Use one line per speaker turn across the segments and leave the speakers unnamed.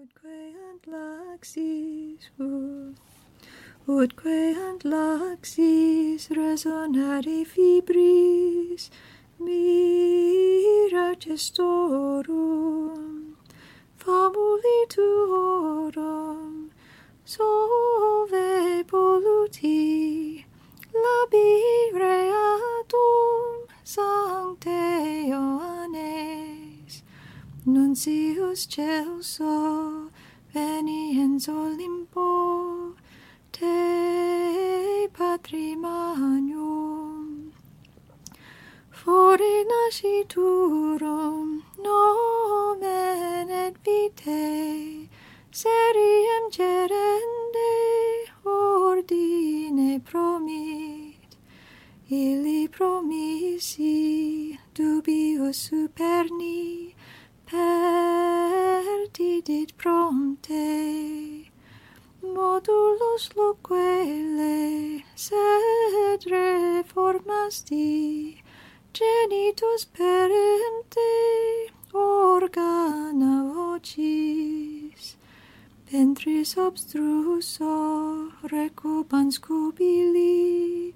Utque ant laxis resonare fibris mira gestorum famuli tuorum solve polluti labireatum sancte Ioannes nuncius celso veniens Olimpo te patrimonium fore nasciturum nomen et vitae seriem gerende ordine promit illi promissi dubius superni pertidit prompte modulos loquele sed reformasti genitus perempte organa vocis ventris obstruso recubans cubili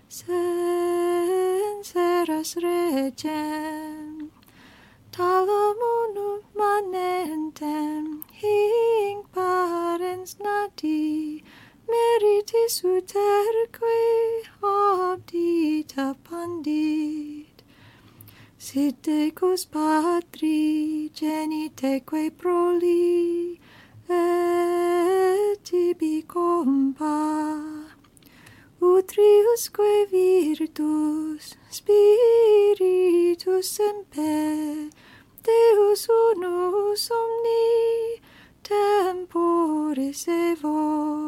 senseras regem talamonum manentem hinc parens nati meritis uterque obdita pandit sit decus patri geniteque proli et tibi compa utriusque virtus spiritus semper Deus unus omni temporis evo